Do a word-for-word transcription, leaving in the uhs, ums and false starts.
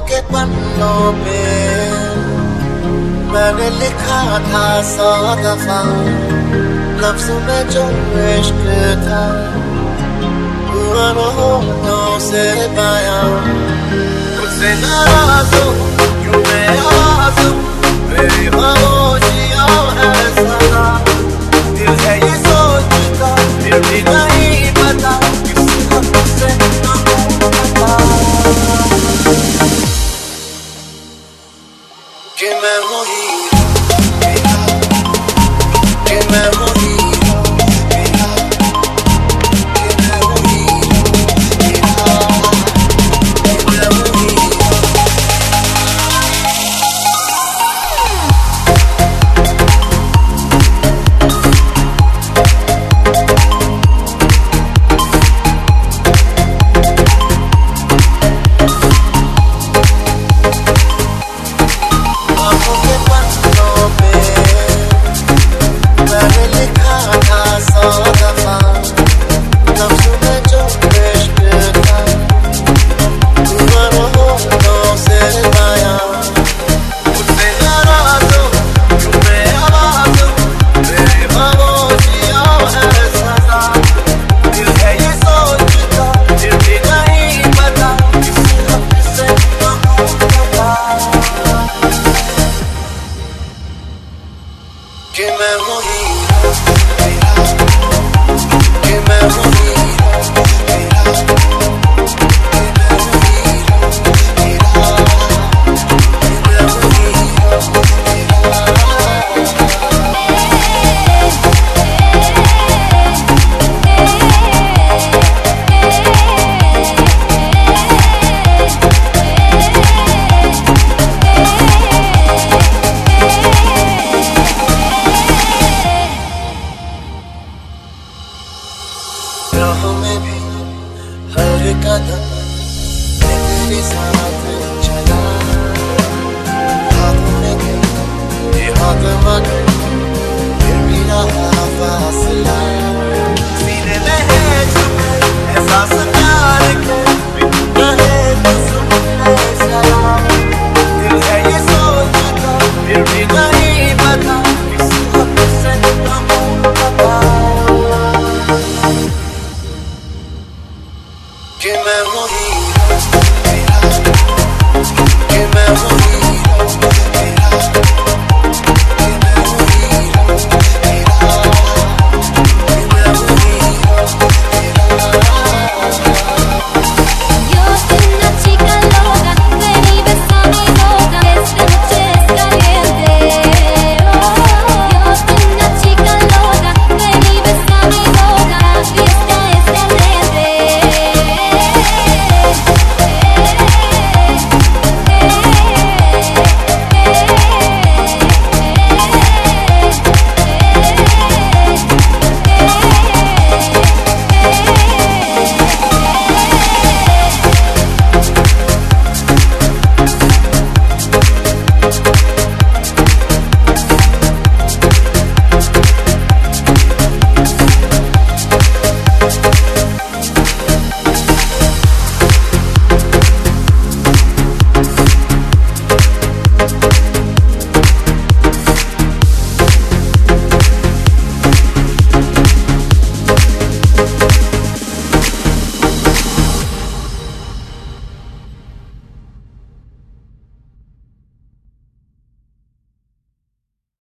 के पन्नों पे मैंने लिखा था सौ दफा, लफ्ज़ में जो इश्क था हुआ न होठों से बयां। मुझसे नाराज़ हो क्यों मैं आज़ हूँ, मेरी खामोशियाँ है सदा। दिल है ये सोचता फिर भी नहीं पता, किस हद से कहूँ पता कि मैं हूँ हीरो तेरा, कि मैं हूँ हीरो तेरा, कि मैं हूँ हीरो तेरा, कि मैं हूँ हीरो। आँखों के पन्नों पे मैंने लिखा था सौ दफा, लफ्ज़ में जो इश्क था हुआ न होठों से बयां। मुझसे नाराज़ हो क्यों मैं आवाज़ हूँ, मेरी खामोशियाँ है सदा। दिल है ये सोचता फिर भी नहीं पता, किस हद से कहूँ पता कि मैं हूँ हीरो तेरा, कि मैं हूँ हीरो तेरा, कि मैं हूँ हीरो तेरा, कि मैं हूँ हीरो राहों में भी हर कदम मैं तेरे साथ चला, हाथों में गए ये हाथ मगर फिर भी रहा फासला। सीने में है छुपे एहसास प्यार के, बिन रहे तो सुन ले सलाम। दिल है ये सोचता फिर भी नहीं पता, किस हद से कहूँ पता कि मैं हूँ हीरो।